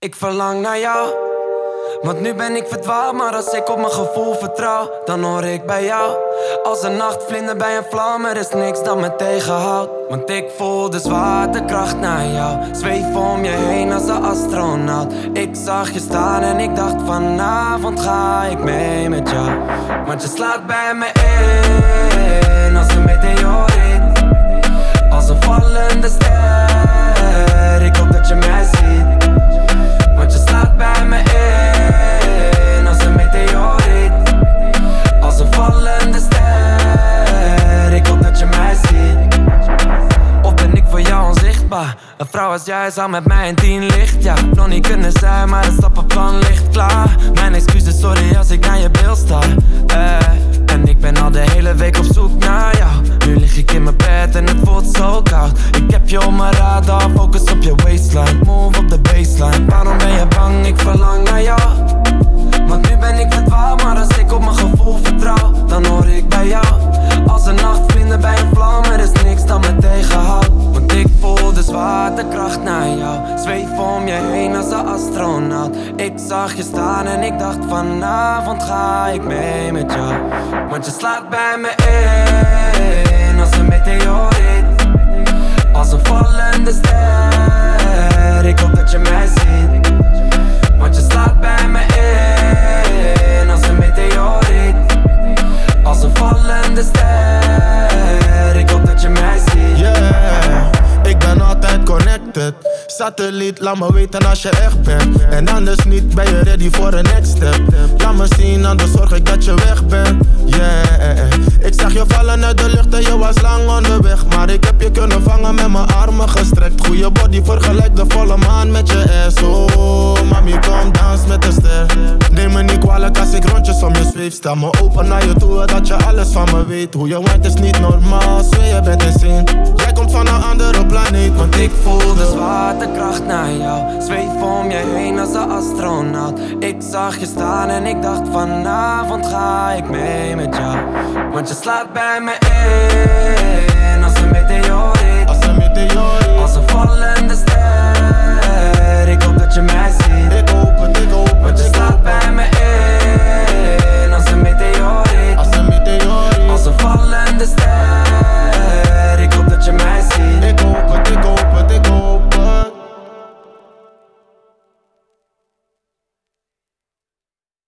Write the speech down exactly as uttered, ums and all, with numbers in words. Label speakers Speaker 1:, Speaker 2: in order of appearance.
Speaker 1: Ik verlang naar jou, want nu ben ik verdwaald. Maar als ik op mijn gevoel vertrouw, dan hoor ik bij jou. Als een nachtvlinder bij een vlam, er is niks dat me tegenhoudt. Want ik voel de zwaartekracht naar jou. Zweef om je heen als een astronaut. Ik zag je staan en ik dacht vanavond ga ik mee met jou. Want je slaat bij me in als een meteoriet, als een vallende ster. Ik hoop dat je mij ziet, want je slaat bij me in als een meteoriet, als een vallende ster. Ik hoop dat je mij ziet. Of ben ik voor jou onzichtbaar? Een vrouw als jij zou met mij in tien licht. Ja, nog niet kunnen zijn, maar het stappenplan ligt klaar. Mijn excuses, sorry als ik naar je beeld sta. eh, En ik ben al de hele week op zoek naar jou. Nu lig ik in mijn bed en het voelt zo koud. Ik heb je op mijn radar, focus op je waistline. Move op de baseline. Waarom ben je bang? Ik verlang naar jou. Want nu ben ik verdwaald, maar als ik op mijn gevoel vertrouw, dan hoor ik bij jou. Als een nachtvlinder bij een vlam, er is niks dat me tegenhoudt. Want ik voel de zwaartekracht naar jou. Zweef om je heen als een astronaut. Ik zag je staan en ik dacht vanavond ga ik mee met jou. Want je slaat bij me in als een meteoriet, als een vallende ster. Ik hoop dat je mij ziet, want je slaat bij me in als een meteoriet, als een vallende ster. Ik hoop dat je mij ziet.
Speaker 2: Yeah, ik ben altijd connected. Satelliet, laat me weten als je echt bent. En anders niet, ben je ready voor een next step. Laat me zien, anders zorg ik dat je weg bent. Yeah, ik zag je vallen uit de lucht en je was lang onderweg. Maar ik heb je kunnen vangen met mijn armen gestrekt. Goeie body, vergelijk de volle maan met je ass. Oh, mami, kom dans met de ster. Neem me niet kwalijk als ik rondjes om je zweef. Sta me open naar je toe, dat je alles van me weet. Hoe je wijnt is niet normaal, zweer je bent insane. Jij komt van een andere planeet, want ik voel de
Speaker 1: zwaartekracht naar jou. Zweef om je heen als een astronaut. Ik zag je staan en ik dacht vanavond ga ik mee met jou. Want je slaat bij me